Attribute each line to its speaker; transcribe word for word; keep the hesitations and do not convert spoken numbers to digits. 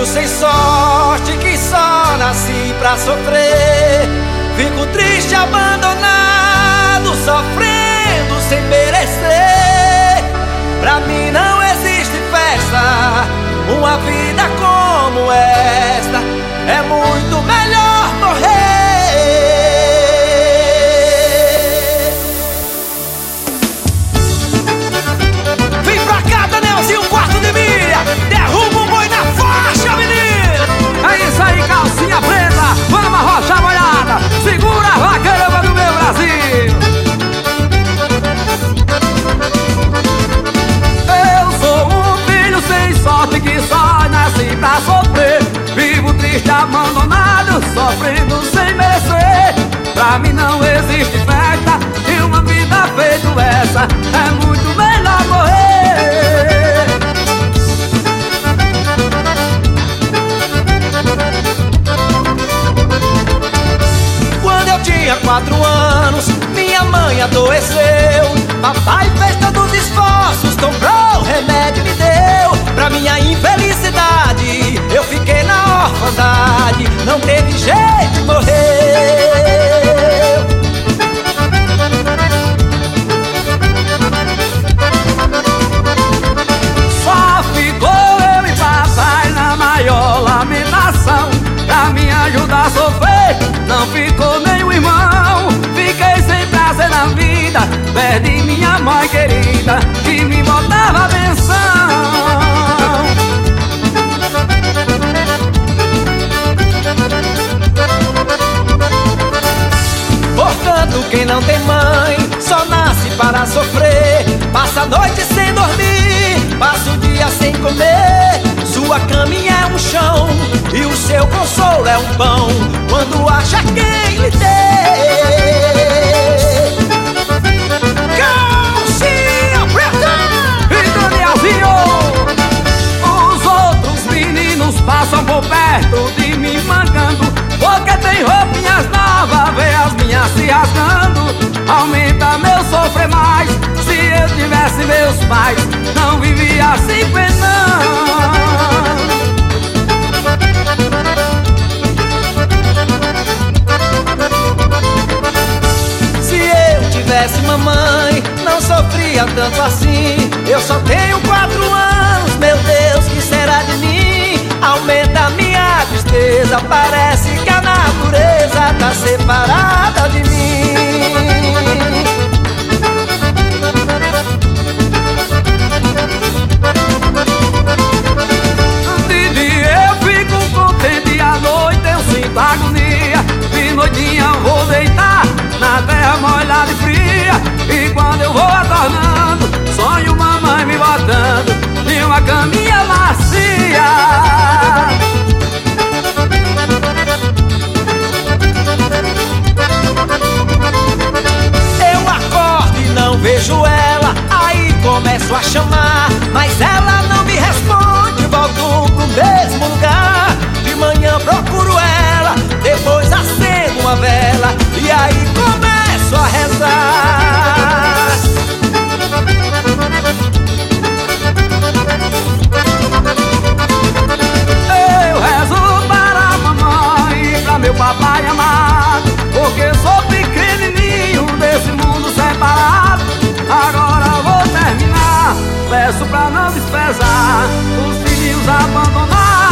Speaker 1: sem sorte que só nasci pra sofrer. Fico triste, abandonado, sofrendo sem merecer. Pra mim não existe festa, uma vida como esta é muito melhor morrer. Vem pra cá, Danielzinho, quarto de milha, derruba o boi na faixa, menino.
Speaker 2: É isso aí, calcinha preta, vamos arrochar a molhada, segura a vaqueira do meu Brasil. Eu sou um filho sem sorte que só nasci pra sofrer. Vivo triste, abandonado, sofrendo sem merecer. Pra mim não existe festa e uma vida feita essa é muito melhor morrer.
Speaker 1: Quando eu tinha quatro anos, minha mãe adoeceu. Papai fez todos os esforços, comprou remédio e me deu. Pra minha infelicidade, eu fiquei na orfandade. Não teve jeito de morrer.
Speaker 2: Só ficou eu e papai na maior lamentação. Pra me ajudar a sofrer, não ficou nem o irmão. Fiquei sem prazer na vida, perdi minha mãe querida, que me botava a benção.
Speaker 1: Portanto, quem não tem mãe só nasce para sofrer. Passa a noite sem dormir, passa o dia sem comer. Sua caminha é um chão e o seu consolo é um pão, quando acha quem lhe dê. Calcinha preta
Speaker 2: E Danielzinho, os outros meninos passam por perto de mim mancando, porque tem roupinhas novas, vê as minhas se rasgando. Aumenta meu sofrer mais, se eu tivesse meus pais, não vivia assim penando.
Speaker 1: Se eu tivesse mamãe, não sofria tanto assim. Eu só tenho quatro anos, meu Deus, que será de mim? Aumenta minha tristeza, parece que a natureza tá separada de mim.
Speaker 2: De dia eu fico contente, à noite eu sinto agonia. De noitinha eu vou deitar na terra molhada e fria. E quando eu vou adornando, sonho mamãe me botando em uma caminha macia.
Speaker 1: Eu acordo e não vejo ela, aí começo a chamar, mas ela não me responde, volto pro mesmo lugar. De manhã procuro ela, depois acendo uma vela e aí começo a rezar.
Speaker 2: Eu rezo para a mamãe e pra meu papai amado, porque sou pequenininho desse mundo separado. Agora vou terminar, peço pra não desprezar os filhos abandonados.